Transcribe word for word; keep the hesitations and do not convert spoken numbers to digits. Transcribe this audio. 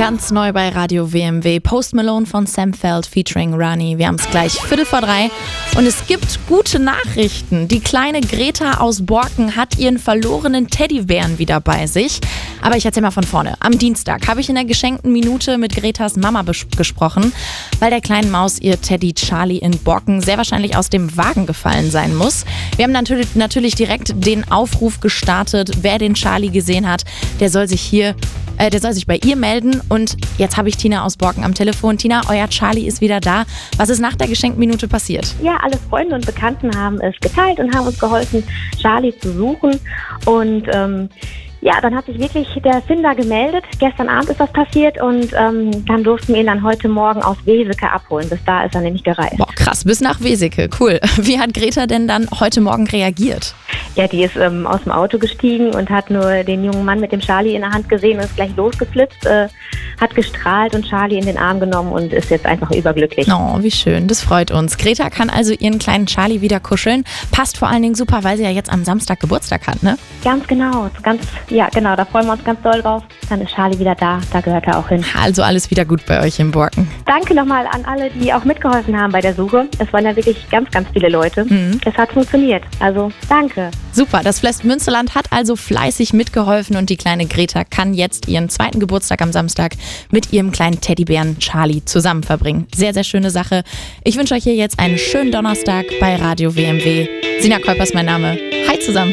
Ganz neu bei Radio W M W. Post Malone von Sam Feld featuring Rani. Wir haben es gleich Viertel vor drei. Und es gibt gute Nachrichten. Die kleine Greta aus Borken hat ihren verlorenen Teddybären wieder bei sich. Aber ich erzähl mal von vorne. Am Dienstag habe ich in der geschenkten Minute mit Gretas Mama bes- gesprochen, weil der kleinen Maus ihr Teddy Charlie in Borken sehr wahrscheinlich aus dem Wagen gefallen sein muss. Wir haben natürlich, natürlich direkt den Aufruf gestartet. Wer den Charlie gesehen hat, der soll sich hier Äh, der soll sich bei ihr melden. Und jetzt habe ich Tina aus Borken am Telefon. Tina, euer Charlie ist wieder da. Was ist nach der geschenkten Minute passiert? Ja, alle Freunde und Bekannten haben es geteilt und haben uns geholfen, Charlie zu suchen. Und ähm, ja, dann hat sich wirklich der Finder gemeldet. Gestern Abend ist das passiert und ähm, dann durften wir ihn dann heute Morgen aus Weseke abholen. Bis da ist er nämlich gereist. Boah, krass, bis nach Weseke. Cool. Wie hat Greta denn dann heute Morgen reagiert? Ja, die ist ähm, aus dem Auto gestiegen und hat nur den jungen Mann mit dem Charlie in der Hand gesehen und ist gleich losgeflitzt, äh, hat gestrahlt und Charlie in den Arm genommen und ist jetzt einfach überglücklich. Oh, wie schön, das freut uns. Greta kann also ihren kleinen Charlie wieder kuscheln. Passt vor allen Dingen super, weil sie ja jetzt am Samstag Geburtstag hat, ne? Ganz genau, ganz, ja genau, da freuen wir uns ganz doll drauf. Dann ist Charlie wieder da, da gehört er auch hin. Also alles wieder gut bei euch in Borken. Danke nochmal an alle, die auch mitgeholfen haben bei der Suche. Es waren ja wirklich ganz, ganz viele Leute. Mhm. Es hat funktioniert, also danke. Super, das Flest Münsterland hat also fleißig mitgeholfen und die kleine Greta kann jetzt ihren zweiten Geburtstag am Samstag mit ihrem kleinen Teddybären Charlie zusammen verbringen. Sehr, sehr schöne Sache. Ich wünsche euch hier jetzt einen schönen Donnerstag bei Radio W M W. Sina Kolper ist mein Name. Hi zusammen.